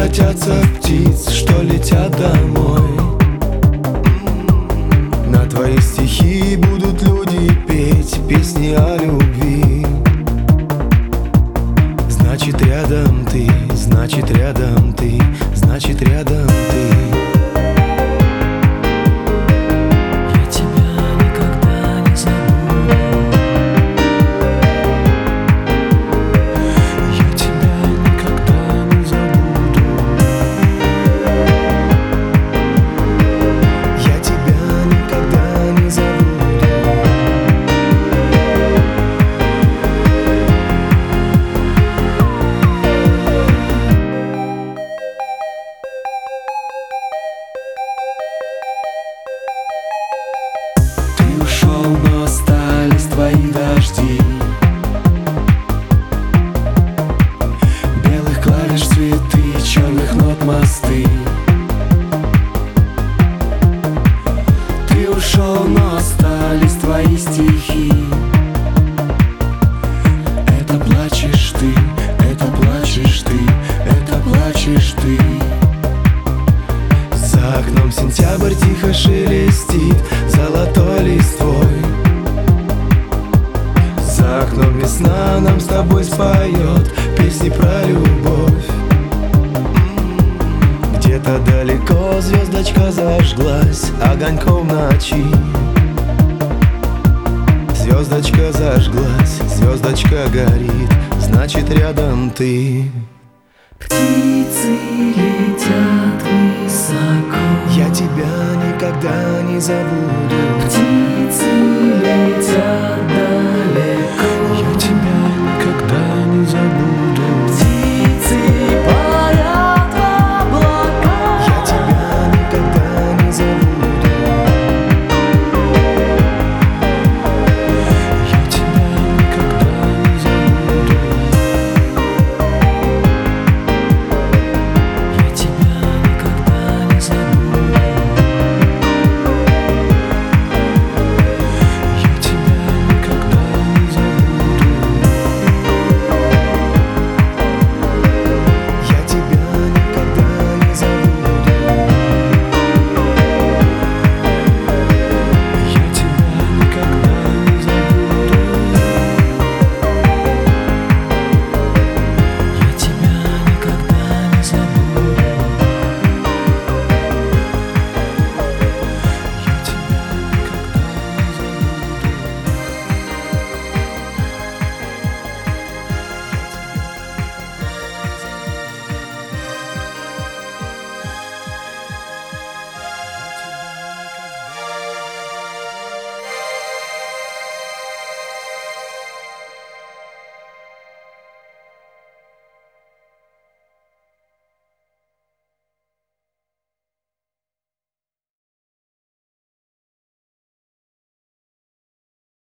превратятся в птиц, что летят домой. На твои стихи будут люди петь песни о любви. Значит, рядом ты, значит, рядом ты, значит, рядом ты. Но остались твои дожди, белых клавиш цветы, черных нот мосты. Ты ушел, но остались твои стихи. Это плачешь ты, это плачешь ты, это плачешь ты. За окном сентябрь тихо шелестит золотой листвой. За окном весна нам с тобой споет песни про любовь. Где-то далеко звездочка зажглась огоньком ночи. Звездочка зажглась, звездочка горит, значит, рядом ты. Птицы летят высоко, Я тебя никогда не забуду. птицы летят далеко, Я тебя никогда не забуду.